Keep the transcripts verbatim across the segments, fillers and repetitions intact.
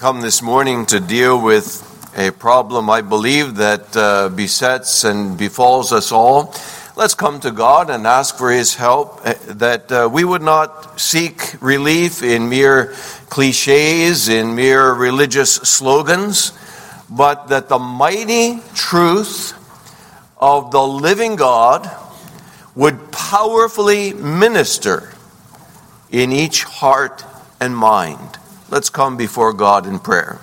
come this morning to deal with a problem I believe that uh, besets and befalls us all. Let's come to God and ask for His help, that uh, we would not seek relief in mere cliches, in mere religious slogans, but that the mighty truth of the living God would powerfully minister in each heart and mind. Let's come before God in prayer.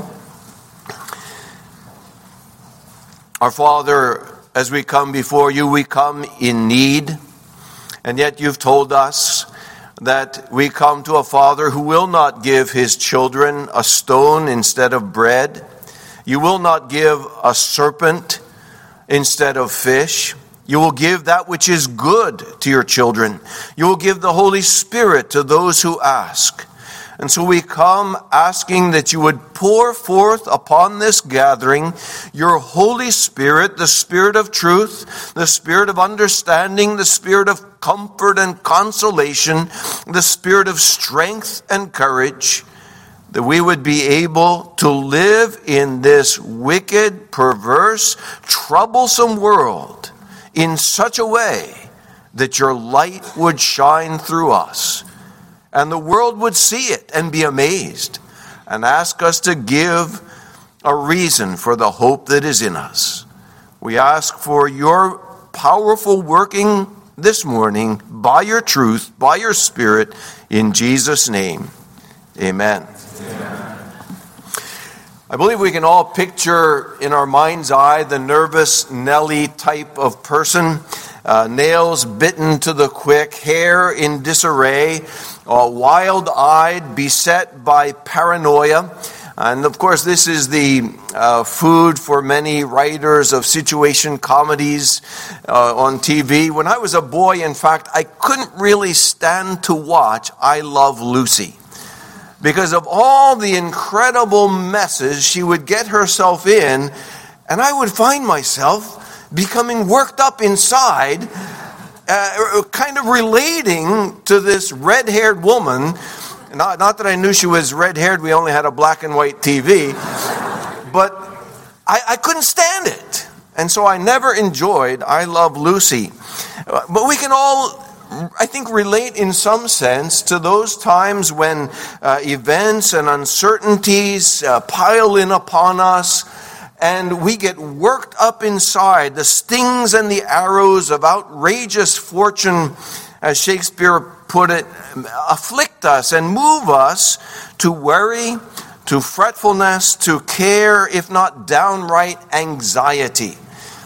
Our Father, as we come before you, we come in need, and yet you've told us that we come to a Father who will not give his children a stone instead of bread. You will not give a serpent instead of fish. You will give that which is good to your children. You will give the Holy Spirit to those who ask. And so we come asking that you would pour forth upon this gathering your Holy Spirit, the Spirit of truth, the Spirit of understanding, the Spirit of comfort and consolation, the Spirit of strength and courage, that we would be able to live in this wicked, perverse, troublesome world in such a way that your light would shine through us. And the world would see it and be amazed and ask us to give a reason for the hope that is in us. We ask for your powerful working this morning by your truth, by your Spirit, in Jesus' name. Amen. Amen. I believe we can all picture in our mind's eye the nervous Nelly type of person. Uh, nails bitten to the quick, hair in disarray, uh, wild-eyed, beset by paranoia. And of course, this is the uh, food for many writers of situation comedies uh, on T V. When I was a boy, in fact, I couldn't really stand to watch I Love Lucy, because of all the incredible messes she would get herself in, and I would find myself becoming worked up inside, uh, kind of relating to this red-haired woman. Not, not that I knew she was red-haired, we only had a black and white T V, but I, I couldn't stand it. And so I never enjoyed I Love Lucy. But we can all, I think, relate in some sense to those times when uh, events and uncertainties uh, pile in upon us, and we get worked up inside. The stings and the arrows of outrageous fortune, as Shakespeare put it, afflict us and move us to worry, to fretfulness, to care, if not downright anxiety.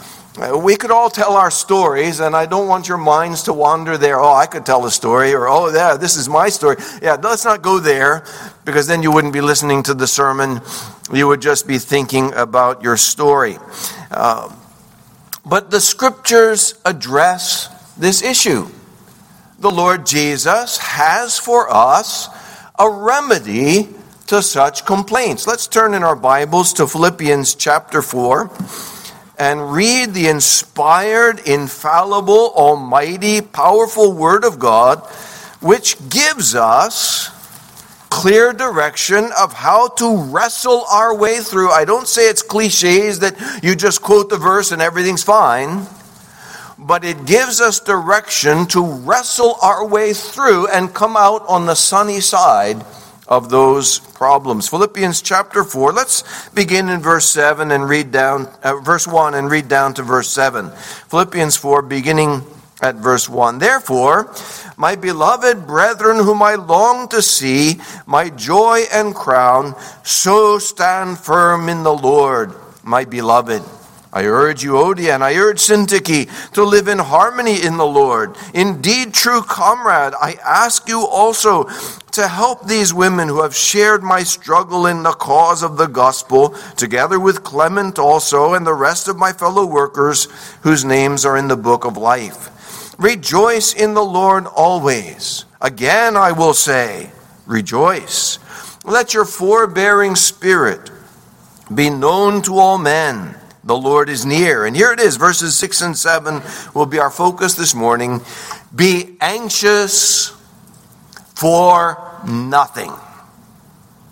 We could all tell our stories, and I don't want your minds to wander there. Oh, I could tell a story, or oh, yeah, this is my story. Yeah, let's not go there, because then you wouldn't be listening to the sermon. You would just be thinking about your story. Uh, but the Scriptures address this issue. The Lord Jesus has for us a remedy to such complaints. Let's turn in our Bibles to Philippians chapter four. And read the inspired, infallible, almighty, powerful Word of God, which gives us clear direction of how to wrestle our way through. I don't say it's cliches that you just quote the verse and everything's fine, but it gives us direction to wrestle our way through and come out on the sunny side of those problems. Philippians chapter four. Let's begin in verse seven and read down uh, verse one and read down to verse seven. Philippians four, beginning at verse one. Therefore, my beloved brethren, whom I long to see, my joy and crown, so stand firm in the Lord, my beloved. I urge Euodia and I urge Syntyche to live in harmony in the Lord. Indeed, true comrade, I ask you also to help these women who have shared my struggle in the cause of the gospel, together with Clement also and the rest of my fellow workers whose names are in the book of life. Rejoice in the Lord always. Again, I will say, rejoice. Let your forbearing spirit be known to all men. The Lord is near. And here it is, verses six and seven will be our focus this morning. Be anxious for nothing,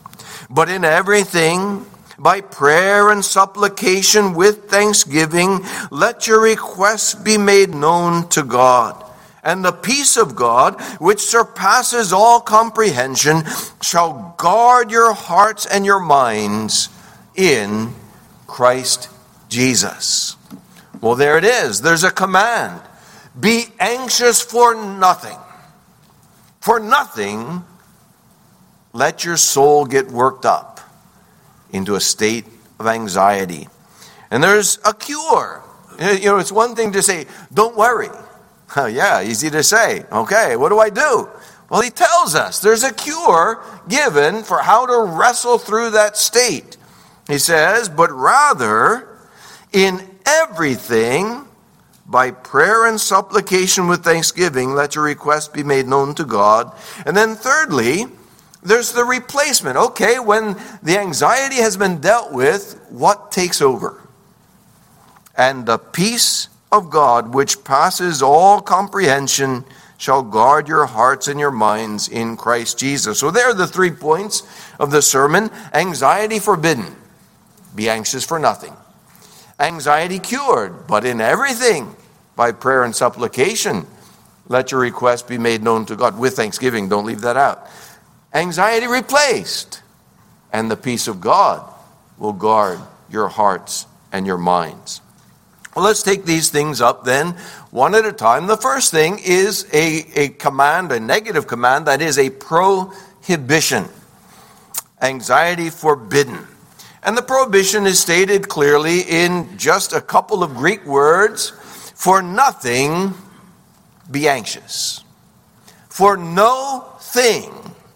But in everything, by prayer and supplication with thanksgiving, let your requests be made known to God. And the peace of God, which surpasses all comprehension, shall guard your hearts and your minds in Christ Jesus. Well, there it is. There's a command. Be anxious for nothing. For nothing, let your soul get worked up into a state of anxiety. And there's a cure. You know, it's one thing to say, don't worry. Yeah, easy to say. Okay, what do I do? Well, he tells us there's a cure given for how to wrestle through that state. He says, but rather, in everything, by prayer and supplication with thanksgiving, let your requests be made known to God. And then thirdly, there's the replacement. Okay, when the anxiety has been dealt with, what takes over? And the peace of God, which passes all comprehension, shall guard your hearts and your minds in Christ Jesus. So there are the three points of the sermon. Anxiety forbidden. Be anxious for nothing. Anxiety cured, but in everything, by prayer and supplication, let your request be made known to God with thanksgiving. Don't leave that out. Anxiety replaced, and the peace of God will guard your hearts and your minds. Well, let's take these things up then, one at a time. The first thing is a, a command, a negative command, that is a prohibition. Anxiety forbidden. And the prohibition is stated clearly in just a couple of Greek words. For nothing, be anxious. For no thing,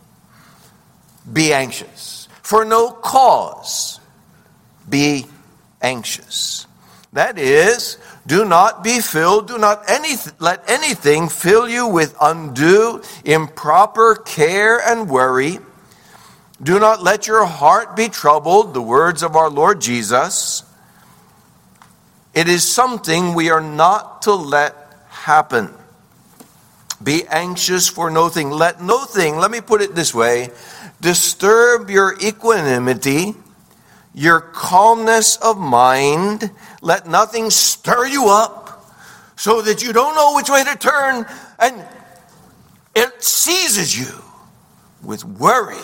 be anxious. For no cause, be anxious. That is, do not be filled, do not any, let anything fill you with undue, improper care and worry. Do not let your heart be troubled, the words of our Lord Jesus. It is something we are not to let happen. Be anxious for no thing. Let no thing, let me put it this way, disturb your equanimity, your calmness of mind. Let nothing stir you up so that you don't know which way to turn, and it seizes you with worry,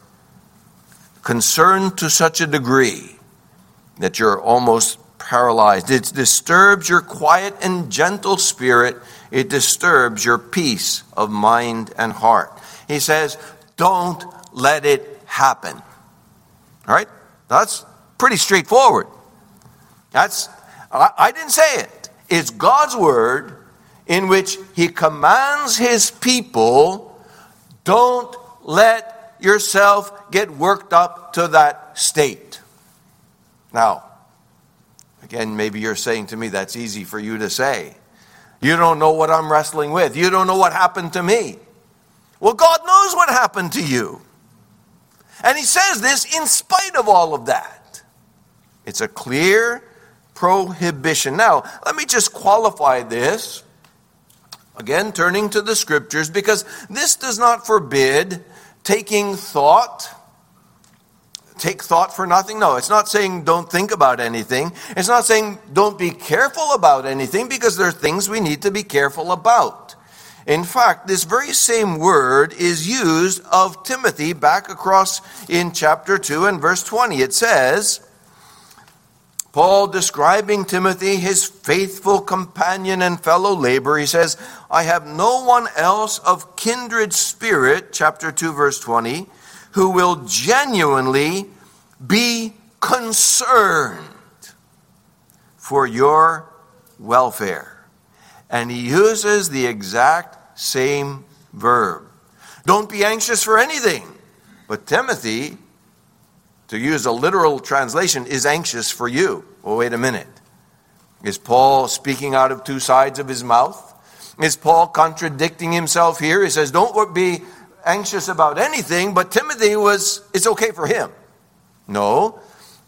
concern to such a degree that you're almost paralyzed. It disturbs your quiet and gentle spirit. It disturbs your peace of mind and heart. He says, don't let it happen. All right? That's pretty straightforward. That's, I, I didn't say it. It's God's word in which he commands his people, don't let yourself get worked up to that state. Now, again, maybe you're saying to me, that's easy for you to say. You don't know what I'm wrestling with. You don't know what happened to me. Well, God knows what happened to you. And he says this in spite of all of that. It's a clear prohibition. Now, let me just qualify this. Again, turning to the scriptures, because this does not forbid taking thought. Take thought for nothing. No, it's not saying don't think about anything. It's not saying don't be careful about anything, because there are things we need to be careful about. In fact, this very same word is used of Timothy back across in chapter two and verse twenty. It says, Paul describing Timothy, his faithful companion and fellow laborer, he says, I have no one else of kindred spirit, chapter two, verse twenty, who will genuinely be concerned for your welfare. And he uses the exact same verb. Don't be anxious for anything. But Timothy, to use a literal translation, is anxious for you. Well, wait a minute. Is Paul speaking out of two sides of his mouth? Is Paul contradicting himself here? He says, don't be anxious about anything, but Timothy was, it's okay for him. No.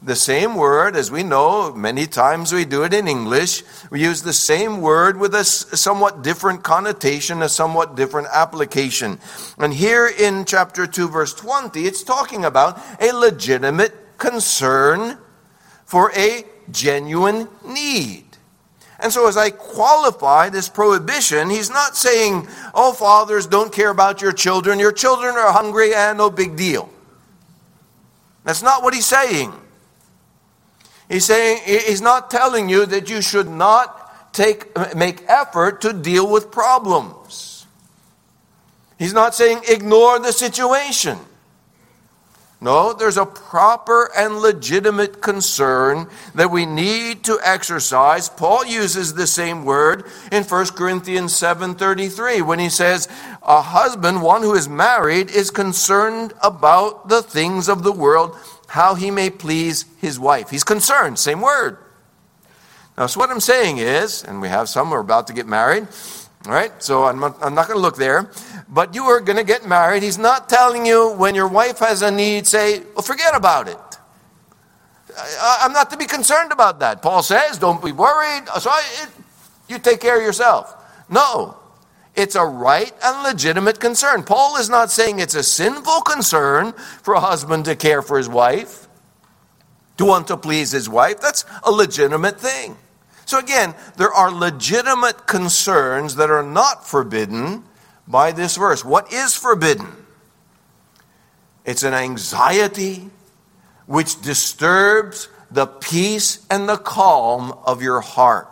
the same word, as we know, many times we do it in English. We use the same word with a somewhat different connotation, a somewhat different application. And here in chapter two, verse twenty, it's talking about a legitimate concern for a genuine need. And so as I qualify this prohibition, he's not saying, oh, fathers, don't care about your children. Your children are hungry and no big deal. That's not what he's saying. He's saying, he's not telling you that you should not take, make effort to deal with problems. He's not saying ignore the situation. No, there's a proper and legitimate concern that we need to exercise. Paul uses the same word in First Corinthians seven thirty-three when he says, a husband, one who is married, is concerned about the things of the world, how he may please his wife. He's concerned, same word. Now, so what I'm saying is, and we have some who are about to get married, all right? So I'm not, I'm not going to look there. But you are going to get married. He's not telling you when your wife has a need, say, well, forget about it. I, I'm not to be concerned about that. Paul says, don't be worried. So I, it, you take care of yourself. No. It's a right and legitimate concern. Paul is not saying it's a sinful concern for a husband to care for his wife, to want to please his wife. That's a legitimate thing. So again, there are legitimate concerns that are not forbidden by this verse. What is forbidden? It's an anxiety which disturbs the peace and the calm of your heart.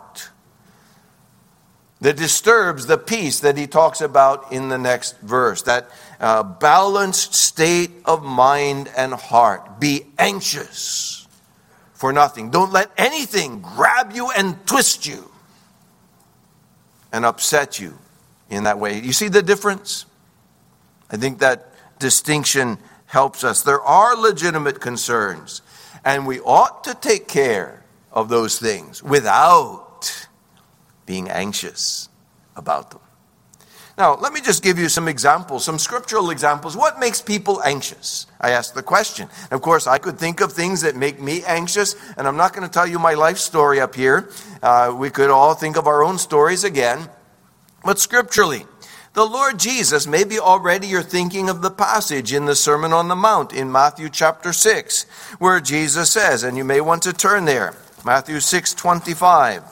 That disturbs the peace that he talks about in the next verse. That uh, balanced state of mind and heart. Be anxious for nothing. Don't let anything grab you and twist you and upset you in that way. You see the difference? I think that distinction helps us. There are legitimate concerns, and we ought to take care of those things without being anxious about them. Now, let me just give you some examples, some scriptural examples. What makes people anxious? I asked the question. Of course, I could think of things that make me anxious, and I'm not going to tell you my life story up here. Uh, we could all think of our own stories again. But scripturally, the Lord Jesus, maybe already you're thinking of the passage in the Sermon on the Mount in Matthew chapter six, where Jesus says, and you may want to turn there, Matthew six twenty-five.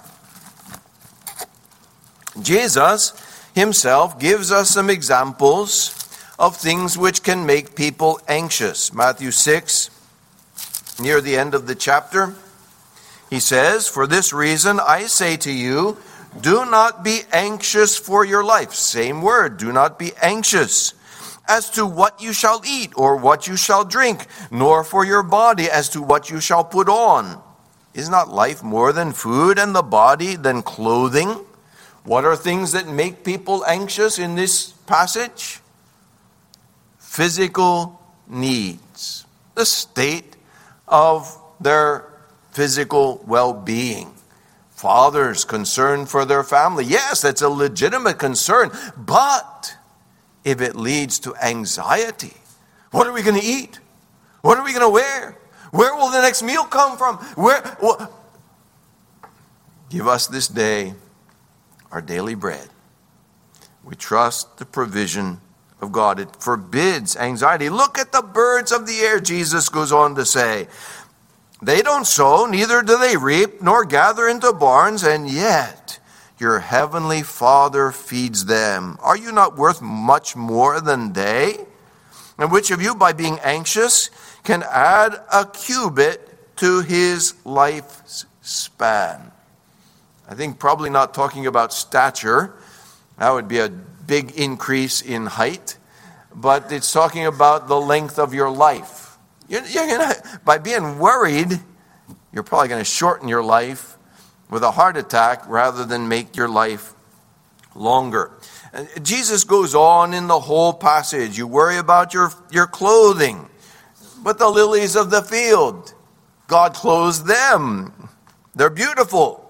Jesus himself gives us some examples of things which can make people anxious. Matthew six, near the end of the chapter, he says, for this reason I say to you, do not be anxious for your life. Same word, do not be anxious as to what you shall eat or what you shall drink, nor for your body as to what you shall put on. Is not life more than food and the body than clothing? What are things that make people anxious in this passage? Physical needs, the state of their physical well-being. Fathers concerned for their family. Yes, that's a legitimate concern, but if it leads to anxiety, what are we going to eat? What are we going to wear? Where will the next meal come from? Where? Well, give us this day our daily bread. We trust the provision of God. It forbids anxiety. Look at the birds of the air, Jesus goes on to say. They don't sow, neither do they reap, nor gather into barns, and yet your heavenly Father feeds them. Are you not worth much more than they? And which of you, by being anxious, can add a cubit to his life's span? I think probably not talking about stature. That would be a big increase in height. But it's talking about the length of your life. You're, you're gonna, by being worried, you're probably going to shorten your life with a heart attack rather than make your life longer. And Jesus goes on in the whole passage. You worry about your, your clothing, but the lilies of the field, God clothes them. They're beautiful.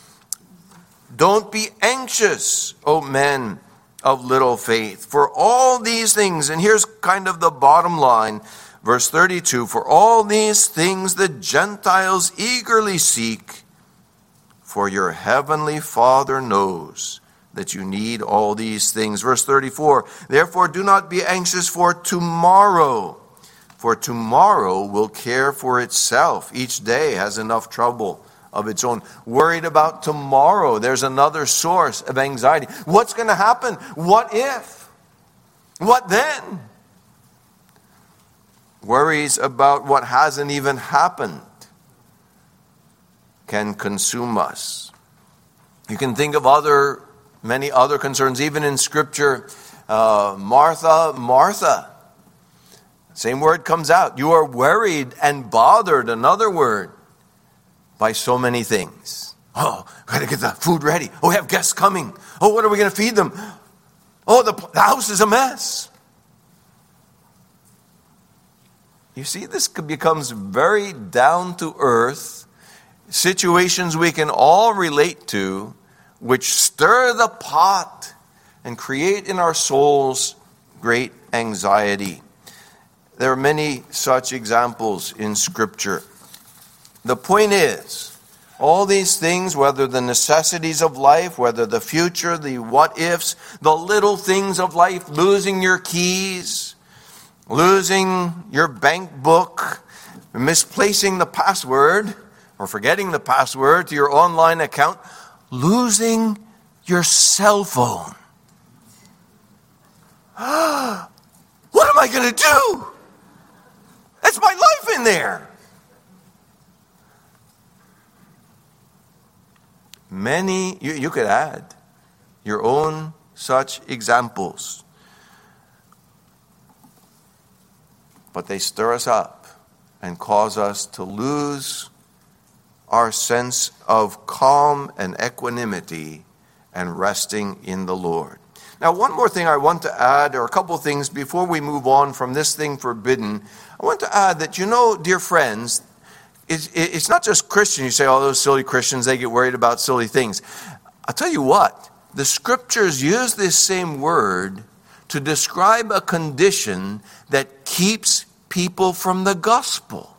Don't be anxious, O men of little faith, for all these things. And here's kind of the bottom line. Verse thirty-two, for all these things the Gentiles eagerly seek, for your heavenly Father knows that you need all these things. Verse thirty-four, therefore do not be anxious for tomorrow, for tomorrow will care for itself. Each day has enough trouble of its own. Worried about tomorrow, there's another source of anxiety. What's going to happen? What if? What then? Worries about what hasn't even happened can consume us. You can think of other, many other concerns, even in Scripture. Uh, Martha, Martha. Same word comes out. You are worried and bothered, another word, by so many things. Oh, got to get the food ready. Oh, we have guests coming. Oh, what are we going to feed them? Oh, the, the house is a mess. You see, this becomes very down to earth situations we can all relate to, which stir the pot and create in our souls great anxiety. There are many such examples in Scripture. The point is, all these things, whether the necessities of life, whether the future, the what-ifs, the little things of life, losing your keys, losing your bank book, misplacing the password, or forgetting the password to your online account, losing your cell phone. What am I going to do? That's my life in there. Many, you, you could add your own such examples. But they stir us up and cause us to lose our sense of calm and equanimity and resting in the Lord. Now, one more thing I want to add, or a couple things before we move on from this thing forbidden. I want to add that, you know, dear friends, it's, it's not just Christians. You say, oh, those silly Christians, they get worried about silly things. I'll tell you what, the Scriptures use this same word to describe a condition that keeps people from the gospel.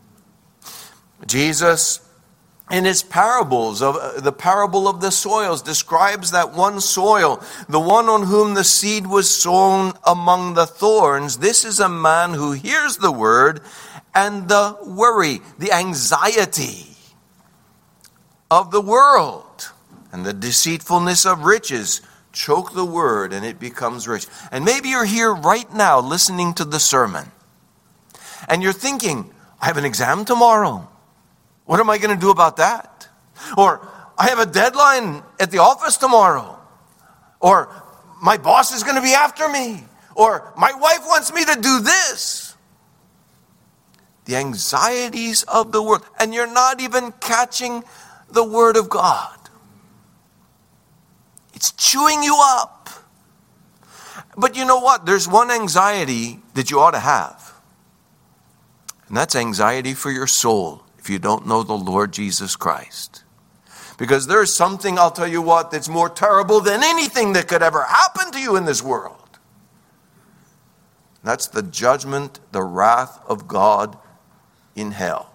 Jesus, in his parables, of uh, the parable of the soils, describes that one soil, the one on whom the seed was sown among the thorns. This is a man who hears the word, and the worry, the anxiety of the world, and the deceitfulness of riches choke the word, and it becomes rich. And maybe you're here right now listening to the sermon, and you're thinking, I have an exam tomorrow. What am I going to do about that? Or, I have a deadline at the office tomorrow. Or, my boss is going to be after me. Or, my wife wants me to do this. The anxieties of the world. And you're not even catching the word of God. It's chewing you up. But you know what? There's one anxiety that you ought to have. And that's anxiety for your soul if you don't know the Lord Jesus Christ. Because there's something, I'll tell you what, that's more terrible than anything that could ever happen to you in this world. That's the judgment, the wrath of God in hell.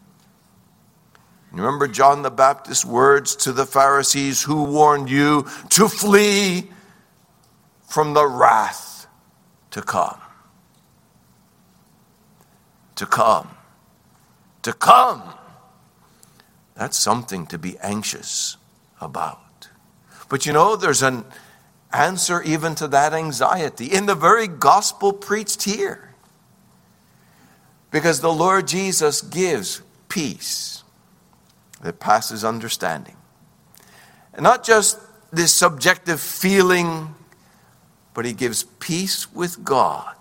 You remember John the Baptist's words to the Pharisees who warned you to flee from the wrath to come. To come. To come. That's something to be anxious about. But you know, there's an answer even to that anxiety in the very gospel preached here. Because the Lord Jesus gives peace that passes understanding. And not just this subjective feeling, but he gives peace with God.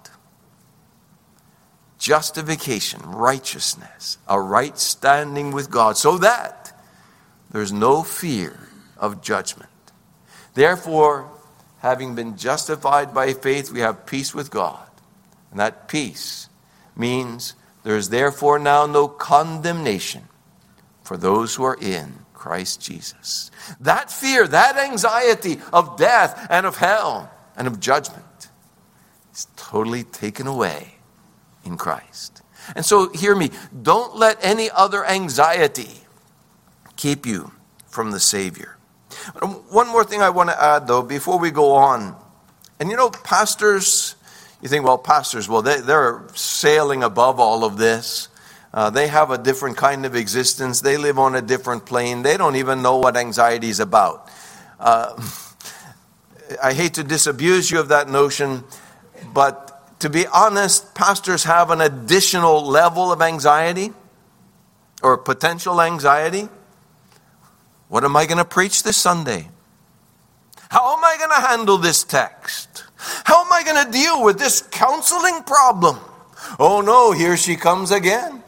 Justification, righteousness, a right standing with God, so that there's no fear of judgment. Therefore, having been justified by faith, we have peace with God. And that peace means there is therefore now no condemnation for those who are in Christ Jesus. That fear, that anxiety of death and of hell and of judgment is totally taken away in Christ. And so hear me, don't let any other anxiety keep you from the Savior. One more thing I want to add, though, before we go on. And you know, pastors, you think, well, pastors, well, they, they're sailing above all of this. Uh, they have a different kind of existence. They live on a different plane. They don't even know what anxiety is about. Uh, I hate to disabuse you of that notion, but to be honest, pastors have an additional level of anxiety or potential anxiety. What am I going to preach this Sunday? How am I going to handle this text? How am I going to deal with this counseling problem? Oh no, here she comes again.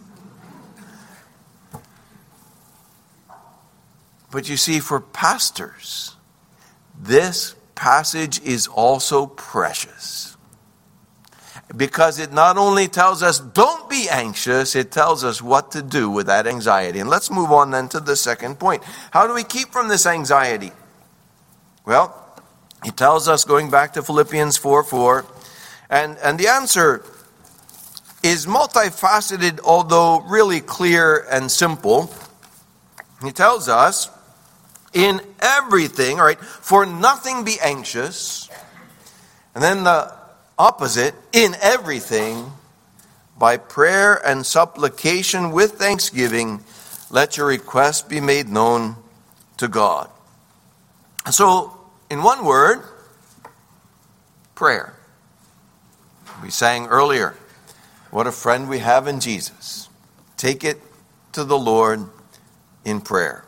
But you see, for pastors, this passage is also precious. Because it not only tells us, don't be anxious, it tells us what to do with that anxiety. And let's move on then to the second point. How do we keep from this anxiety? Well, he tells us, going back to Philippians four four, and, and the answer is multifaceted, although really clear and simple. He tells us, in everything, all right, for nothing be anxious. And then the opposite, in everything, by prayer and supplication with thanksgiving, let your requests be made known to God. So, in one word, prayer. We sang earlier, what a friend we have in Jesus. Take it to the Lord in prayer.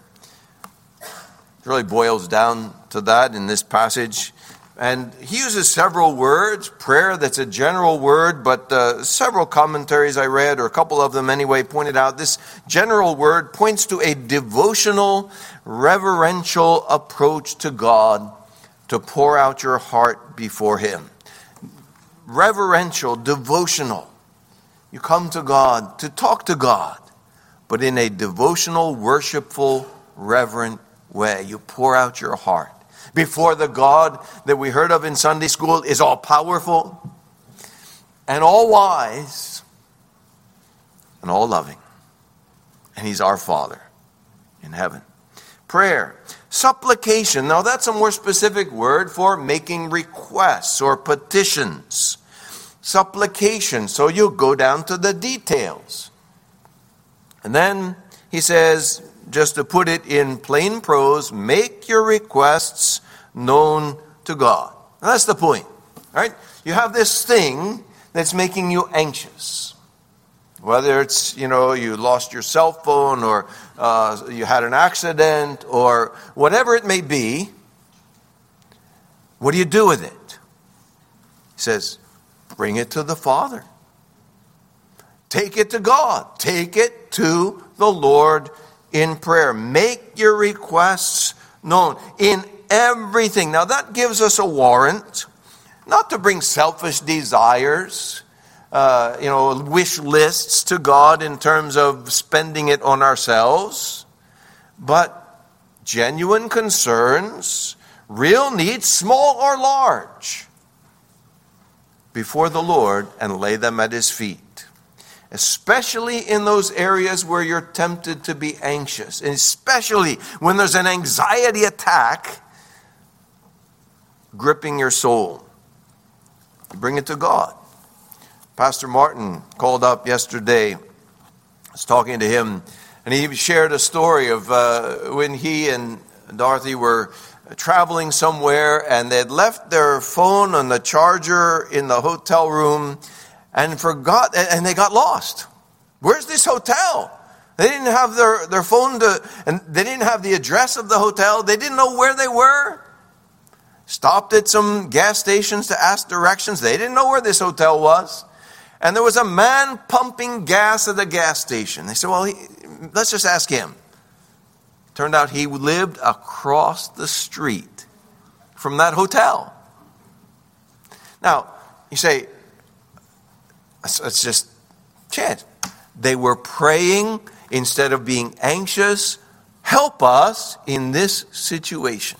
It really boils down to that in this passage. And he uses several words. Prayer, that's a general word, but uh, several commentaries I read, or a couple of them anyway, pointed out this general word points to a devotional, reverential approach to God to pour out your heart before Him. Reverential, devotional. You come to God to talk to God, but in a devotional, worshipful, reverent way. You pour out your heart before the God that we heard of in Sunday school is all powerful and all wise and all loving. And He's our Father in heaven. Prayer. Supplication. Now that's a more specific word for making requests or petitions. Supplication. So you go down to the details. And then he says, just to put it in plain prose, make your requests known to God. Now that's the point, right? You have this thing that's making you anxious. Whether it's, you know, you lost your cell phone, or uh, you had an accident, or whatever it may be. What do you do with it? He says, bring it to the Father. Take it to God. Take it to the Lord in prayer. Make your requests known in everything. Now that gives us a warrant, not to bring selfish desires, uh, you know, wish lists to God in terms of spending it on ourselves, but genuine concerns, real needs, small or large, before the Lord and lay them at His feet. Especially in those areas where you're tempted to be anxious. And especially when there's an anxiety attack gripping your soul. Bring it to God. Pastor Martin called up yesterday. I was talking to him, and he shared a story of uh, when he and Dorothy were traveling somewhere, and they had left their phone on the charger in the hotel room, and forgot, and they got lost. Where's this hotel? They didn't have their, their phone to, and they didn't have the address of the hotel. They didn't know where they were. Stopped at some gas stations to ask directions. They didn't know where this hotel was. And there was a man pumping gas at the gas station. They said, well, he, let's just ask him. Turned out he lived across the street from that hotel. Now, you say, it's just chance. They were praying instead of being anxious. Help us in this situation.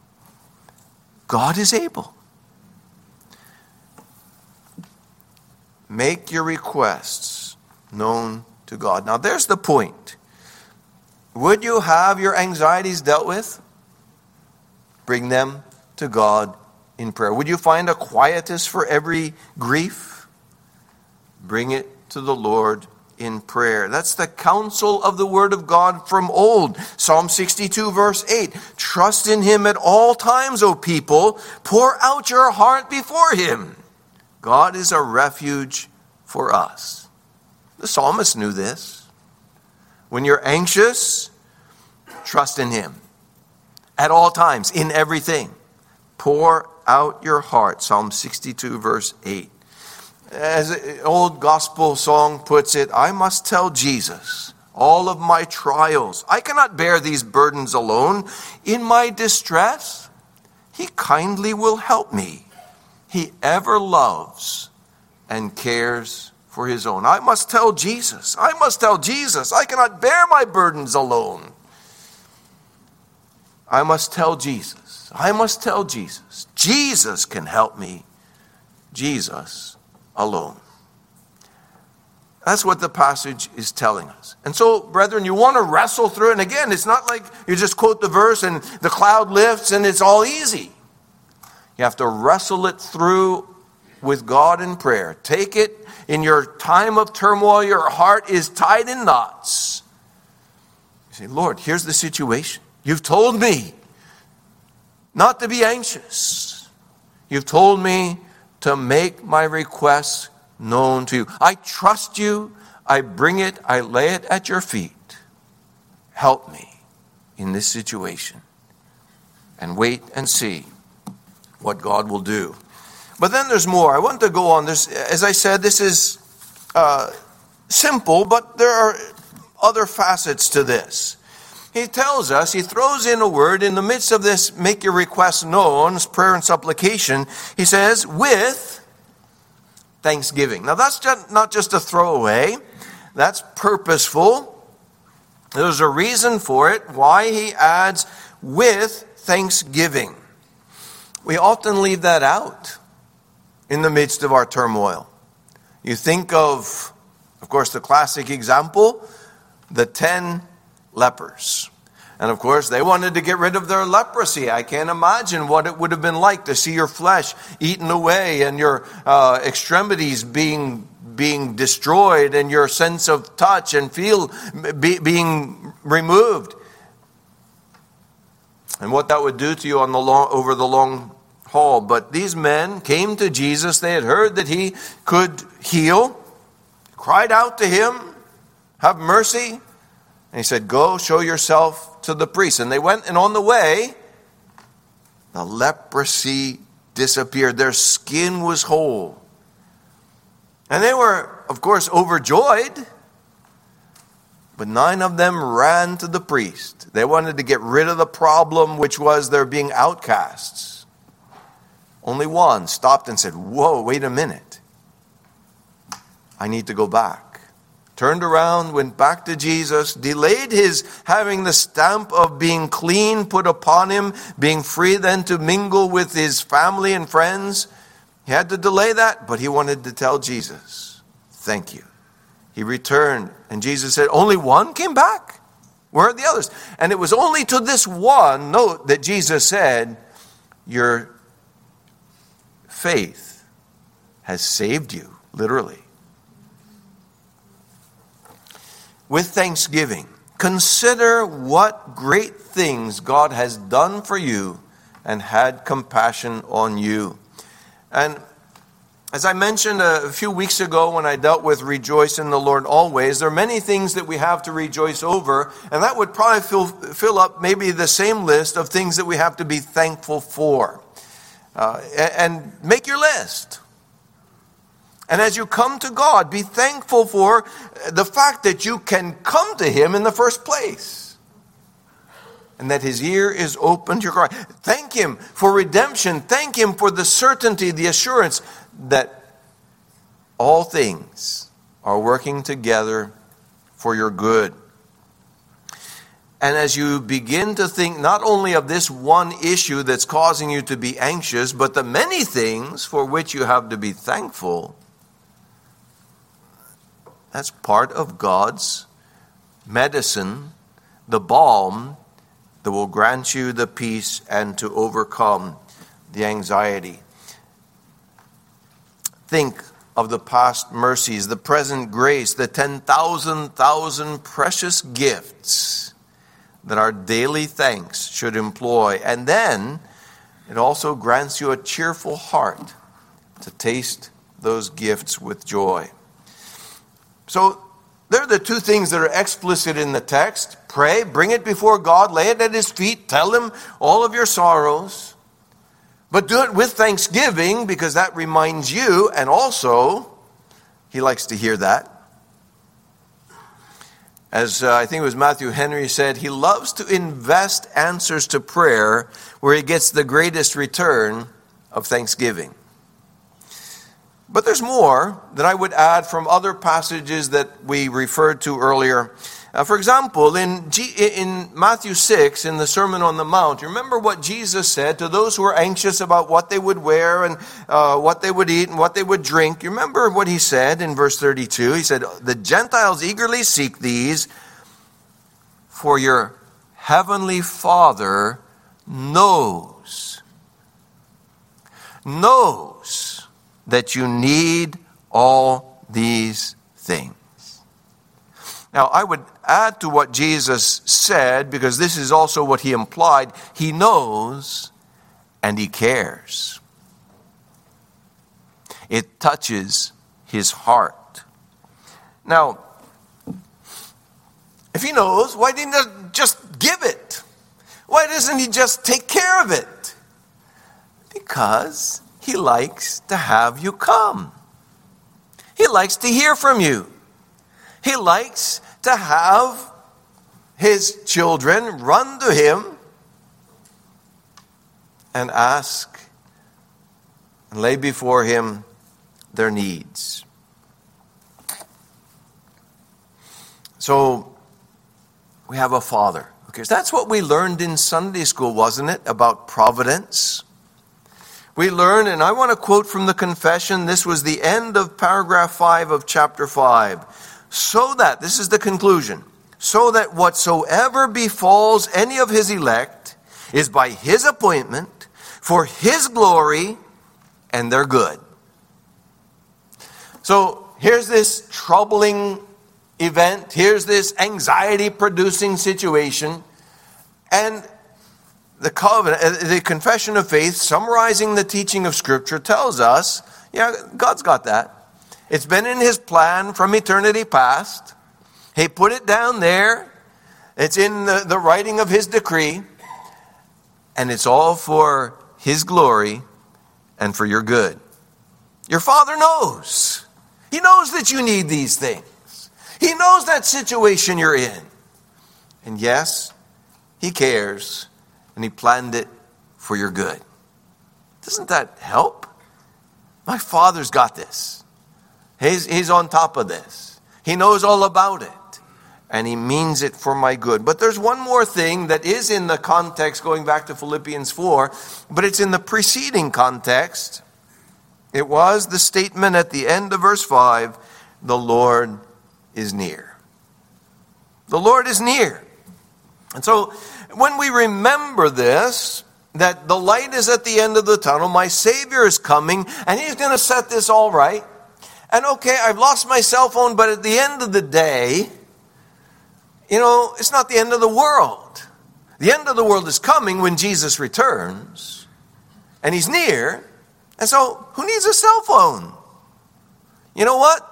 God is able. make your requests known to God. Now there's the point. Would you have your anxieties dealt with? Bring them to God in prayer. Would you find a quietus for every grief? Bring it to the Lord in prayer. That's the counsel of the Word of God from old. Psalm sixty-two verse eight. Trust in Him at all times, O people. Pour out your heart before Him. God is a refuge for us. The psalmist knew this. When you're anxious, trust in Him. At all times, in everything. Pour out your heart. Psalm sixty-two verse eight. As an old gospel song puts it, I must tell Jesus all of my trials. I cannot bear these burdens alone. In my distress, He kindly will help me. He ever loves and cares for His own. I must tell Jesus. I must tell Jesus. I cannot bear my burdens alone. I must tell Jesus. I must tell Jesus. Jesus can help me. Jesus alone. That's what the passage is telling us. And so, brethren, you want to wrestle through it. And again, it's not like you just quote the verse and the cloud lifts and it's all easy. You have to wrestle it through with God in prayer. Take it in your time of turmoil. Your heart is tied in knots. You say, Lord, here's the situation. You've told me not to be anxious. You've told me to make my requests known to you. I trust you. I bring it. I lay it at your feet. Help me in this situation. And wait and see what God will do. But then there's more. I want to go on. There's, as I said, this is uh, simple, but there are other facets to this. He tells us, he throws in a word in the midst of this, make your requests known, prayer and supplication. He says, with thanksgiving. Now that's just, not just a throwaway. That's purposeful. There's a reason for it, why he adds with thanksgiving. We often leave that out in the midst of our turmoil. You think of, of course, the classic example, the ten lepers. And of course, they wanted to get rid of their leprosy. I can't imagine what it would have been like to see your flesh eaten away and your uh, extremities being being destroyed and your sense of touch and feel be, being removed. And what that would do to you on the long, over the long haul. But these men came to Jesus. They had heard that he could heal. Cried out to him, have mercy. And he said, go show yourself to the priest. And they went, and on the way, the leprosy disappeared. Their skin was whole. And they were, of course, overjoyed. But nine of them ran to the priest. They wanted to get rid of the problem, which was their being outcasts. Only one stopped and said, whoa, wait a minute. I need to go back. Turned around, went back to Jesus, delayed his having the stamp of being clean put upon him, being free then to mingle with his family and friends. He had to delay that, but he wanted to tell Jesus, thank you. He returned, and Jesus said, only one came back? Where are the others? And it was only to this one, note, that Jesus said, your faith has saved you, literally. With thanksgiving, consider what great things God has done for you and had compassion on you. And as I mentioned a few weeks ago when I dealt with rejoice in the Lord always, there are many things that we have to rejoice over, and that would probably fill, fill up maybe the same list of things that we have to be thankful for. Uh, and make your list. And as you come to God, be thankful for the fact that you can come to him in the first place. And that his ear is open to your cry. Thank him for redemption. Thank him for the certainty, the assurance that all things are working together for your good. And as you begin to think not only of this one issue that's causing you to be anxious, but the many things for which you have to be thankful, That's part of God's medicine, the balm that will grant you the peace and to overcome the anxiety. Think of the past mercies, the present grace, the ten thousand thousand precious gifts that our daily thanks should employ. And then it also grants you a cheerful heart to taste those gifts with joy. So there are the two things that are explicit in the text. Pray, bring it before God, lay it at His feet, tell Him all of your sorrows. But do it with thanksgiving, because that reminds you, and also, He likes to hear that. As uh, I think it was Matthew Henry said, He loves to invest answers to prayer where He gets the greatest return of thanksgiving. But there's more that I would add from other passages that we referred to earlier. Uh, for example, in, G- in Matthew six, in the Sermon on the Mount, you remember what Jesus said to those who were anxious about what they would wear and uh, what they would eat and what they would drink. You remember what He said in verse thirty-two? He said, "The Gentiles eagerly seek these, for your heavenly Father knows, knows that you need all these things." Now, I would add to what Jesus said, because this is also what He implied. He knows and He cares. It touches His heart. Now, if He knows, why didn't He just give it? Why doesn't He just take care of it? Because He likes to have you come. He likes to hear from you. He likes to have His children run to Him and ask and lay before Him their needs. So we have a Father. Okay, so that's what we learned in Sunday school, wasn't it? About providence. We learned, and I want to quote from the confession, this was the end of paragraph five of chapter five. So that, this is the conclusion, so that whatsoever befalls any of His elect is by His appointment, for His glory and their good. So here's this troubling event, here's this anxiety-producing situation, and the covenant, the confession of faith, summarizing the teaching of Scripture, tells us, yeah, God's got that. It's been in His plan from eternity past. He put it down there. It's in the, the writing of His decree. And it's all for His glory and for your good. Your Father knows. He knows that you need these things. He knows that situation you're in. And yes, He cares. And He planned it for your good. Doesn't that help? My Father's got this. He's, he's on top of this. He knows all about it. And He means it for my good. But there's one more thing that is in the context, going back to Philippians four, but it's in the preceding context. It was the statement at the end of verse five, the Lord is near. The Lord is near. And so when we remember this, that the light is at the end of the tunnel, my Savior is coming, and He's going to set this all right. And okay, I've lost my cell phone, but at the end of the day, you know, it's not the end of the world. The end of the world is coming when Jesus returns, and He's near. And so, who needs a cell phone? You know what?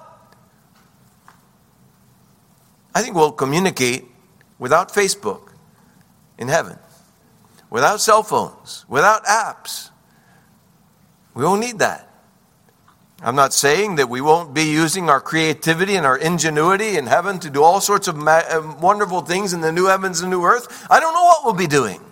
I think we'll communicate without Facebook in heaven, without cell phones, without apps. We won't need that. I'm not saying that we won't be using our creativity and our ingenuity in heaven to do all sorts of ma- wonderful things in the new heavens and new earth. I don't know what we'll be doing.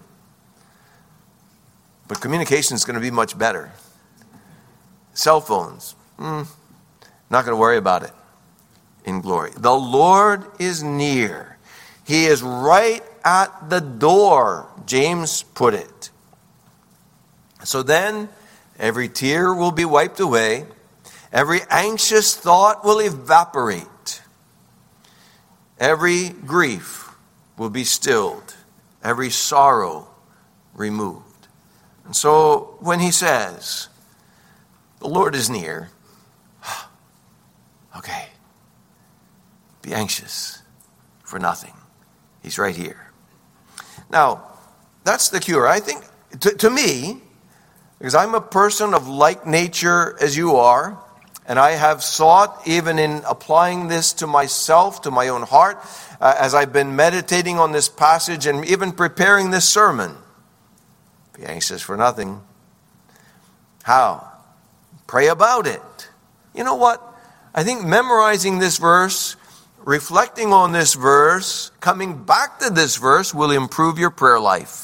But communication is going to be much better. Cell phones, mm, not going to worry about it in glory. The Lord is near. He is right at the door, James put it. So then, every tear will be wiped away. Every anxious thought will evaporate. every grief will be stilled, every sorrow removed. And so when he says, the Lord is near, okay, be anxious for nothing. He's right here. Now, that's the cure. I think, to, to me, because I'm a person of like nature as you are, and I have sought, even in applying this to myself, to my own heart, uh, as I've been meditating on this passage and even preparing this sermon. Be anxious for nothing. How? Pray about it. You know what? I think memorizing this verse, reflecting on this verse, coming back to this verse will improve your prayer life.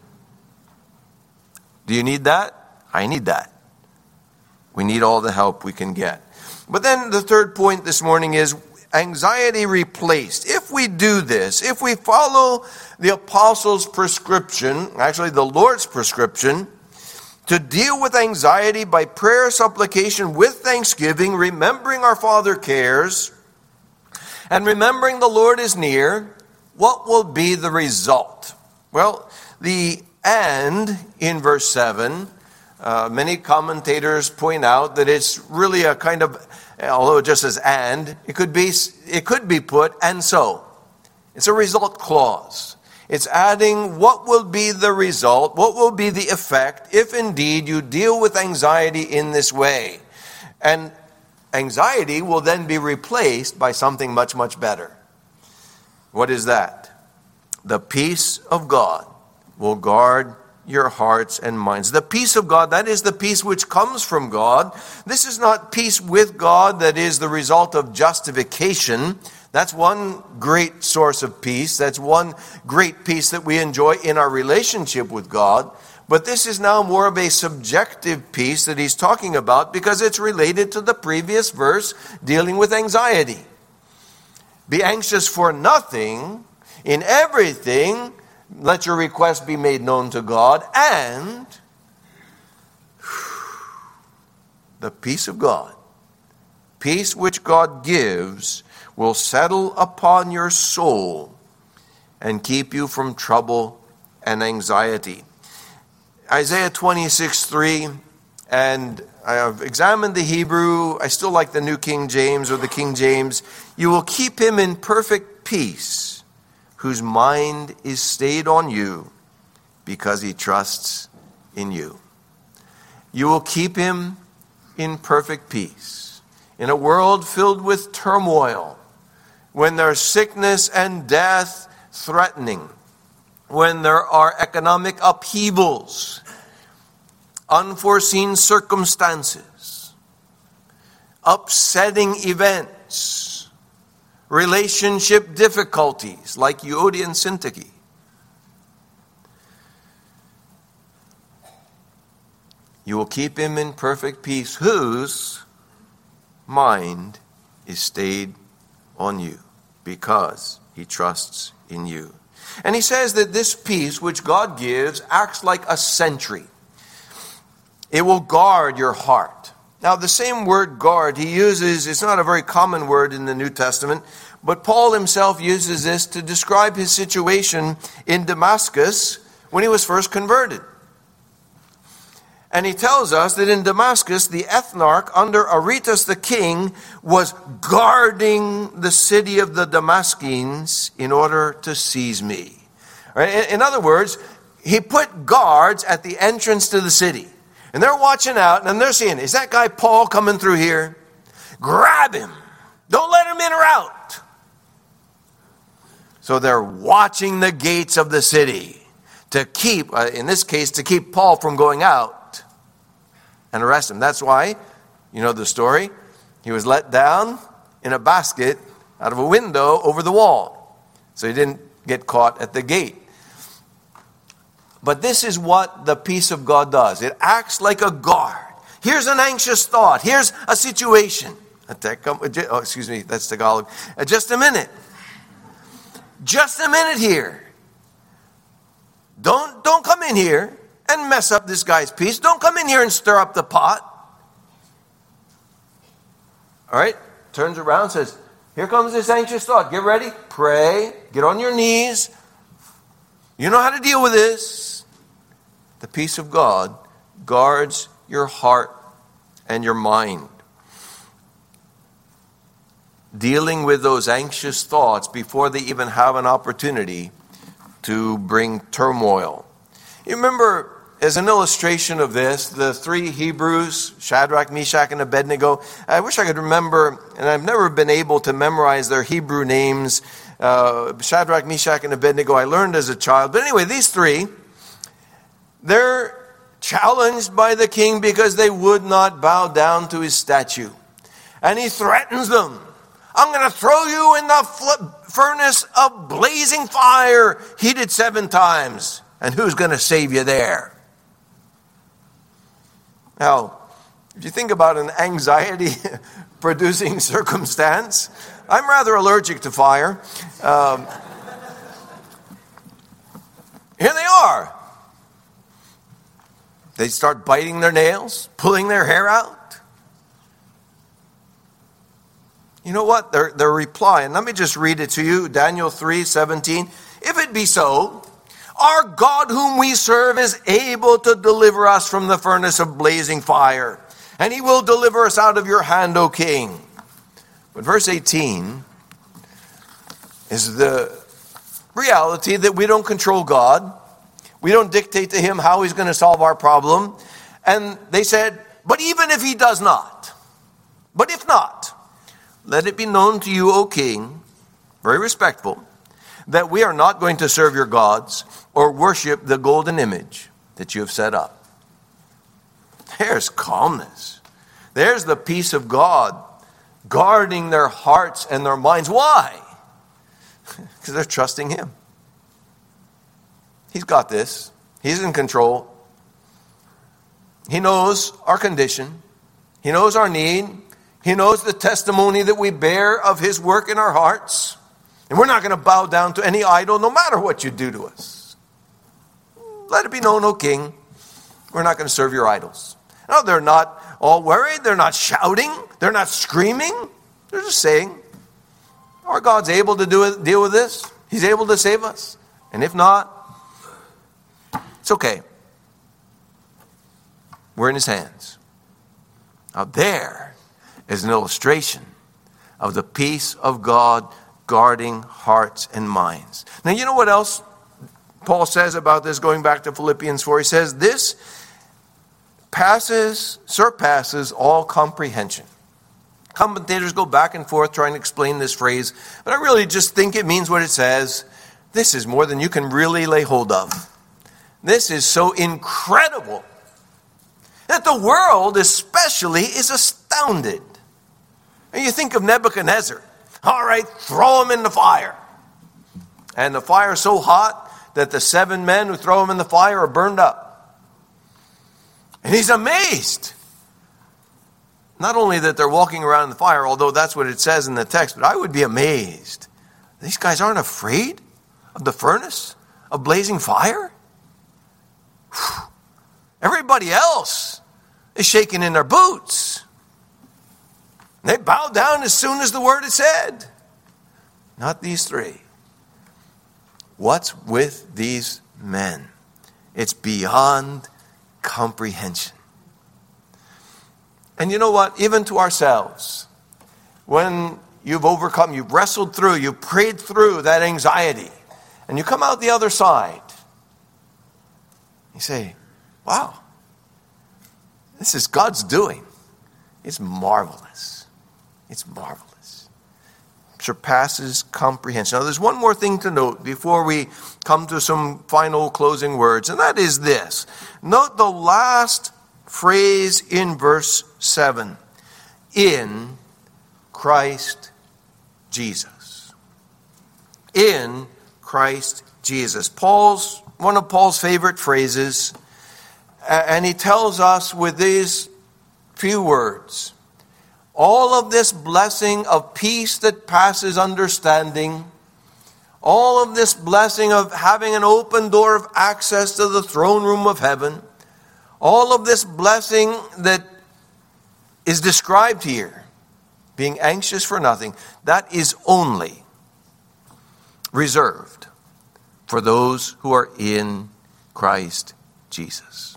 Do you need that? I need that. We need all the help we can get. But then the third point this morning is anxiety replaced. If we do this, if we follow the apostles' prescription, actually the Lord's prescription, to deal with anxiety by prayer, supplication, with thanksgiving, remembering our Father cares, and remembering the Lord is near, what will be the result? Well, the and in verse seven, uh, many commentators point out that it's really a kind of, although it just says and, it could be it could be put and so. It's a result clause. It's adding what will be the result, what will be the effect if indeed you deal with anxiety in this way. And anxiety will then be replaced by something much, much better. What is that? The peace of God will guard your hearts and minds. The peace of God, that is the peace which comes from God. This is not peace with God that is the result of justification. That's one great source of peace. That's one great peace that we enjoy in our relationship with God. But this is now more of a subjective peace that he's talking about because it's related to the previous verse dealing with anxiety. Be anxious for nothing, in everything, let your requests be made known to God, and the peace of God, peace which God gives, will settle upon your soul and keep you from trouble and anxiety. Isaiah twenty-six three, and I have examined the Hebrew. I still like the New King James or the King James. You will keep him in perfect peace, whose mind is stayed on you because he trusts in you. You will keep him in perfect peace. In a world filled with turmoil, when there's sickness and death threatening, when there are economic upheavals, unforeseen circumstances, upsetting events, relationship difficulties like Euodia and Syntyche, you will keep him in perfect peace, whose mind is stayed on you because he trusts in you. And he says that this peace which God gives acts like a sentry. It will guard your heart. Now, the same word guard he uses, it's not a very common word in the New Testament, but Paul himself uses this to describe his situation in Damascus when he was first converted. And he tells us that in Damascus, the ethnarch under Aretas the king was guarding the city of the Damascenes in order to seize me. Right? In other words, he put guards at the entrance to the city. And they're watching out, and they're seeing, is that guy Paul coming through here? Grab him. Don't let him in or out. So they're watching the gates of the city to keep, uh, in this case, to keep Paul from going out and arrest him. That's why, you know the story, he was let down in a basket out of a window over the wall. So he didn't get caught at the gate. But this is what the peace of God does. It acts like a guard. Here's an anxious thought. Here's a situation. Oh, excuse me, that's Tagalog. Just a minute. Just a minute here. Don't, don't come in here and mess up this guy's peace. Don't come in here and stir up the pot. All right? Turns around and says, Here comes this anxious thought. Get ready. Pray. Get on your knees. You know how to deal with this. The peace of God guards your heart and your mind. Dealing with those anxious thoughts before they even have an opportunity to bring turmoil. You remember, as an illustration of this, the three Hebrews, Shadrach, Meshach, and Abednego. I wish I could remember, and I've never been able to memorize their Hebrew names. Uh, Shadrach, Meshach, and Abednego, I learned as a child. But anyway, these three, they're challenged by the king because they would not bow down to his statue. And he threatens them. I'm going to throw you in the fl- furnace of blazing fire, heated seven times. And who's going to save you there? Now, if you think about an anxiety-producing circumstance, I'm rather allergic to fire. Um, here they are. They start biting their nails, pulling their hair out. You know what? Their, their reply, and let me just read it to you, Daniel three seventeen. If it be so, our God whom we serve is able to deliver us from the furnace of blazing fire, and he will deliver us out of your hand, O king. But verse eighteen is the reality that we don't control God. We don't dictate to him how he's going to solve our problem. And they said, but even if he does not, but if not, let it be known to you, O king, very respectful, that we are not going to serve your gods or worship the golden image that you have set up. There's calmness. There's the peace of God guarding their hearts and their minds. Why? Because they're trusting him. He's got this. He's in control. He knows our condition. He knows our need. He knows the testimony that we bear of his work in our hearts. And we're not going to bow down to any idol, no matter what you do to us. Let it be known, O king, we're not going to serve your idols. No, they're not all worried. They're not shouting. They're not screaming. They're just saying, our God's able to do it, deal with this. He's able to save us. And if not, it's okay. We're in his hands. Now there is an illustration of the peace of God guarding hearts and minds. Now, you know what else Paul says about this, going back to Philippians four? He says, this passes, surpasses all comprehension. Commentators go back and forth trying to explain this phrase, but I really just think it means what it says. This is more than you can really lay hold of. This is so incredible that the world especially is astounded. And you think of Nebuchadnezzar. All right, throw him in the fire. And the fire is so hot that the seven men who throw him in the fire are burned up. And he's amazed. Not only that they're walking around in the fire, although that's what it says in the text, but I would be amazed. These guys aren't afraid of the furnace of blazing fire? Whew. Everybody else is shaking in their boots. They bow down as soon as the word is said. Not these three. What's with these men? It's beyond comprehension. And you know what? Even to ourselves, when you've overcome, you've wrestled through, you've prayed through that anxiety, and you come out the other side, you say, wow, this is God's doing. It's marvelous. It's marvelous. Surpasses comprehension. Now, there's one more thing to note before we come to some final closing words, and that is this. Note the last phrase in verse seven. In Christ Jesus. In Christ Jesus. Paul's, one of Paul's favorite phrases, and he tells us with these few words, all of this blessing of peace that passes understanding, all of this blessing of having an open door of access to the throne room of heaven, all of this blessing that is described here being anxious for nothing, that is only reserved for those who are in Christ Jesus.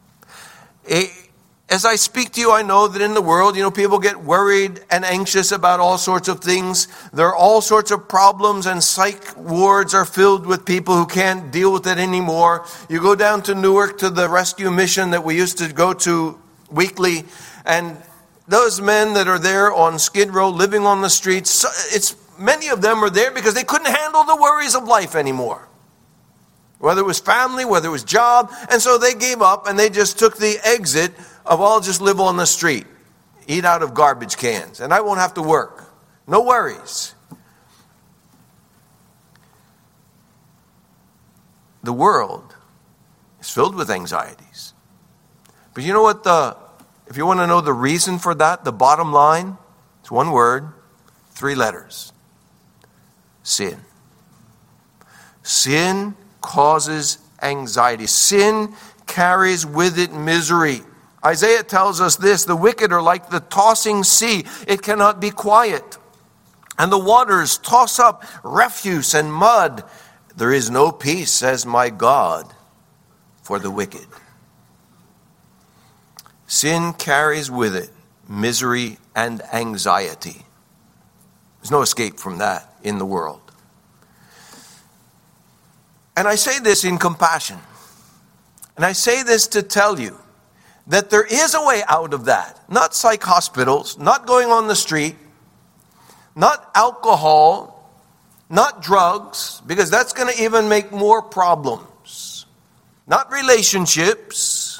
As I speak to you, I know that in the world, you know, people get worried and anxious about all sorts of things. There are all sorts of problems, and psych wards are filled with people who can't deal with it anymore. You go down to Newark to the rescue mission that we used to go to weekly, and those men that are there on Skid Row living on the streets, it's many of them are there because they couldn't handle the worries of life anymore. Whether it was family, whether it was job, and so they gave up and they just took the exit of, I'll just live on the street, eat out of garbage cans, and I won't have to work. No worries. The world is filled with anxieties. But you know what the, if you want to know the reason for that, the bottom line, it's one word, three letters. Sin. Sin causes anxiety. Sin carries with it misery. Isaiah tells us this: the wicked are like the tossing sea. It cannot be quiet. And the waters toss up refuse and mud. There is no peace, says my God, for the wicked. Sin carries with it misery and anxiety. There's no escape from that in the world. And I say this in compassion. And I say this to tell you that there is a way out of that. Not psych hospitals, not going on the street, not alcohol, not drugs, because that's going to even make more problems. Not relationships.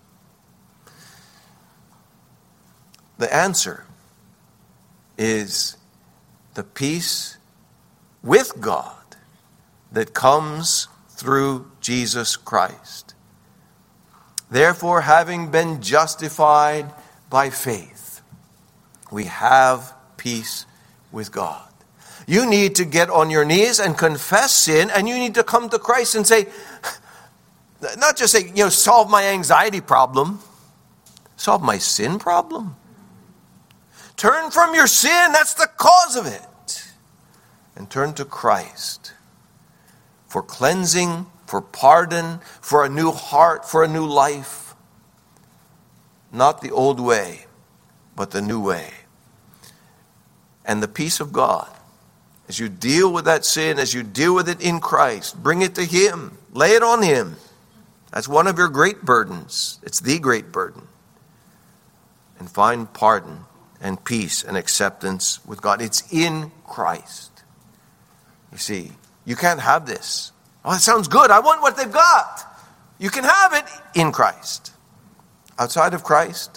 The answer is the peace with God that comes through Jesus Christ. Therefore, having been justified by faith, we have peace with God. You need to get on your knees and confess sin, and you need to come to Christ and say, not just say, you know, solve my anxiety problem, solve my sin problem. Turn from your sin, that's the cause of it, and turn to Christ for cleansing, for pardon, for a new heart, for a new life. Not the old way, but the new way. And the peace of God, as you deal with that sin, as you deal with it in Christ, bring it to Him. Lay it on Him. That's one of your great burdens. It's the great burden. And find pardon and peace and acceptance with God. It's in Christ. You see, you can't have this. Oh, it sounds good. I want what they've got. You can have it in Christ. Outside of Christ,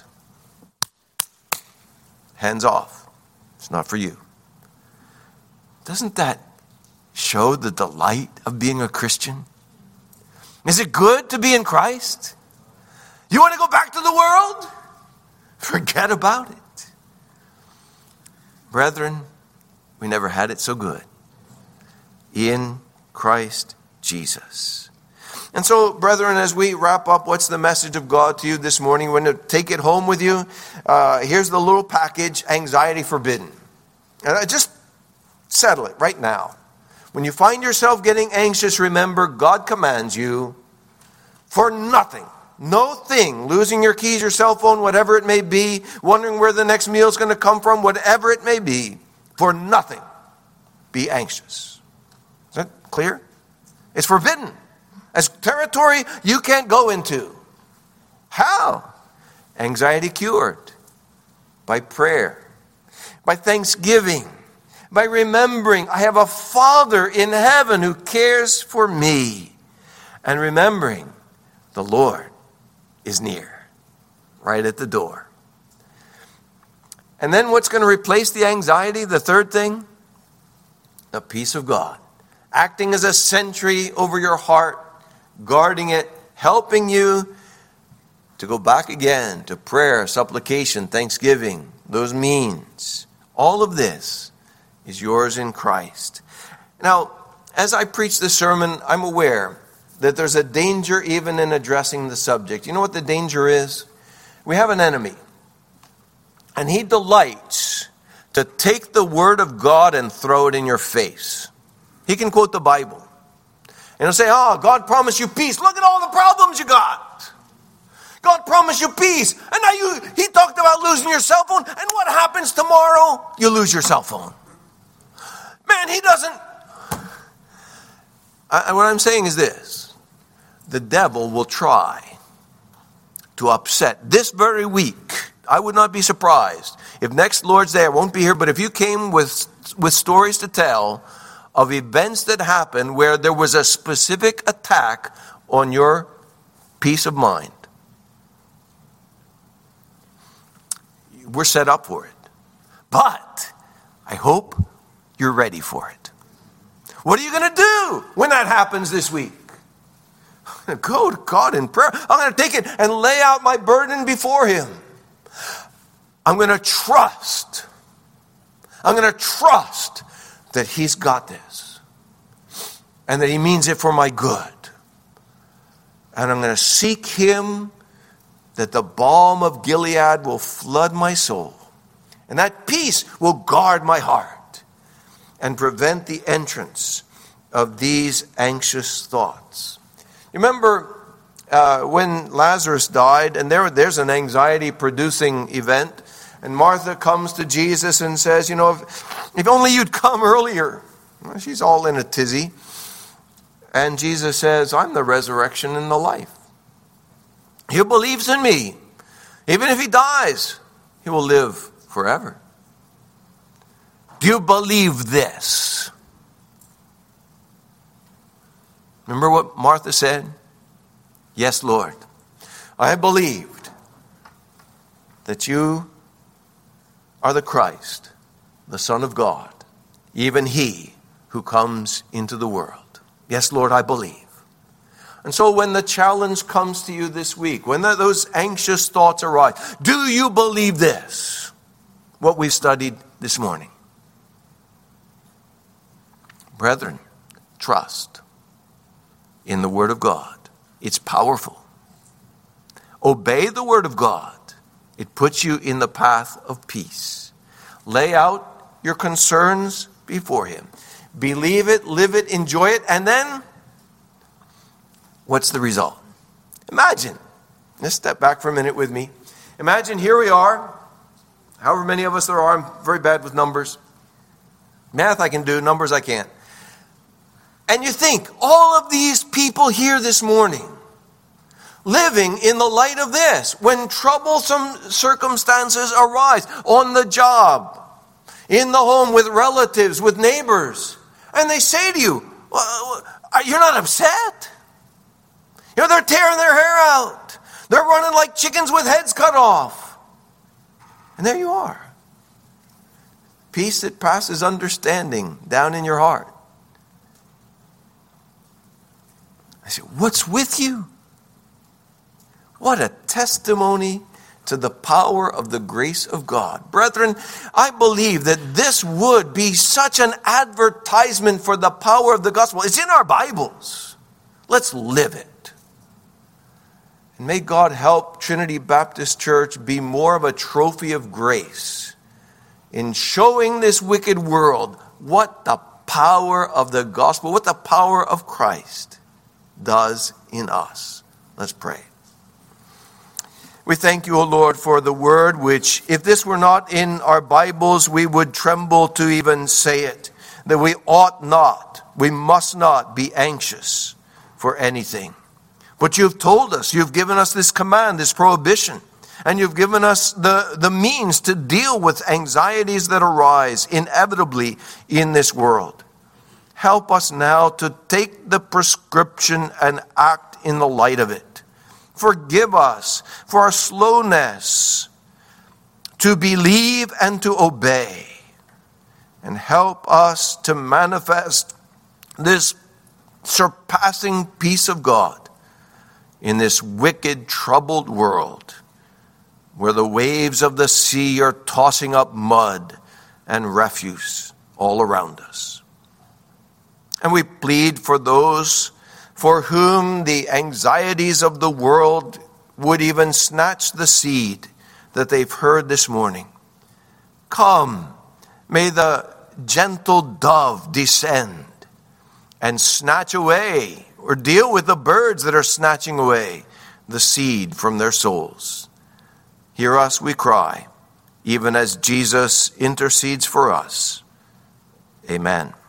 hands off. It's not for you. Doesn't that show the delight of being a Christian? Is it good to be in Christ? You want to go back to the world? Forget about it. Brethren, we never had it so good. In Christ Jesus. And so, brethren, as we wrap up, what's the message of God to you this morning? We're going to take it home with you. Uh, here's the little package, Anxiety Forbidden. And I just settle it right now. When you find yourself getting anxious, remember, God commands you for nothing. No thing, losing your keys, your cell phone, whatever it may be, wondering where the next meal is going to come from, whatever it may be, for nothing, be anxious. Is that clear? It's forbidden. As territory you can't go into. How? Anxiety cured. By prayer. By thanksgiving. By remembering I have a Father in heaven who cares for me. And remembering the Lord is near. Right at the door. And then what's going to replace the anxiety? The third thing? The peace of God. Acting as a sentry over your heart, guarding it, helping you to go back again to prayer, supplication, thanksgiving, those means. All of this is yours in Christ. Now, as I preach this sermon, I'm aware that there's a danger even in addressing the subject. You know what the danger is? We have an enemy, and he delights to take the word of God and throw it in your face. He can quote the Bible. And he'll say, oh, God promised you peace. Look at all the problems you got. God promised you peace. And now you, he talked about losing your cell phone. And what happens tomorrow? You lose your cell phone. Man, he doesn't. I, what I'm saying is this. The devil will try to upset this very week. I would not be surprised if next Lord's Day, I won't be here, but if you came with, with stories to tell of events that happened where there was a specific attack on your peace of mind. We're set up for it. But I hope you're ready for it. What are you going to do when that happens this week? I'm going to go to God in prayer. I'm going to take it and lay out my burden before Him. I'm going to trust. I'm going to trust that He's got this. And that He means it for my good. And I'm going to seek Him that the balm of Gilead will flood my soul. And that peace will guard my heart and prevent the entrance of these anxious thoughts. You remember uh, when Lazarus died, and there, there's an anxiety-producing event, and Martha comes to Jesus and says, you know, if, if only you'd come earlier. Well, she's all in a tizzy. And Jesus says, I'm the resurrection and the life. He who believes in me, even if he dies, he will live forever. Do you believe this? Remember what Martha said? Yes, Lord. I believed that you are the Christ, the Son of God, even He who comes into the world. Yes, Lord, I believe. And so when the challenge comes to you this week, when the, those anxious thoughts arise, do you believe this? What we've studied this morning. Brethren, trust in the Word of God. It's powerful. Obey the Word of God. It puts you in the path of peace. Lay out your concerns before Him. Believe it, live it, enjoy it, and then what's the result? Imagine. Let's step back for a minute with me. Imagine here we are, however many of us there are. I'm very bad with numbers. Math I can do, numbers I can't. And you think, all of these people here this morning, living in the light of this, when troublesome circumstances arise, on the job, in the home, with relatives, with neighbors, and they say to you, well, you're not upset? You know, they're tearing their hair out. They're running like chickens with heads cut off. And there you are. Peace that passes understanding down in your heart. I say, what's with you? What a testimony to the power of the grace of God. Brethren, I believe that this would be such an advertisement for the power of the gospel. It's in our Bibles. Let's live it. And may God help Trinity Baptist Church be more of a trophy of grace in showing this wicked world what the power of the gospel, what the power of Christ does in us. Let's pray. We thank you, O Lord, for the word which, if this were not in our Bibles, we would tremble to even say it. That we ought not, we must not be anxious for anything. But you've told us, you've given us this command, this prohibition, and you've given us the, the means to deal with anxieties that arise inevitably in this world. Help us now to take the prescription and act in the light of it. Forgive us for our slowness to believe and to obey. And help us to manifest this surpassing peace of God in this wicked, troubled world where the waves of the sea are tossing up mud and refuse all around us. And we plead for those for whom the anxieties of the world would even snatch the seed that they've heard this morning. Come May the gentle dove descend and snatch away or deal with the birds that are snatching away the seed from their souls. Hear us, we cry, even as Jesus intercedes for us. Amen.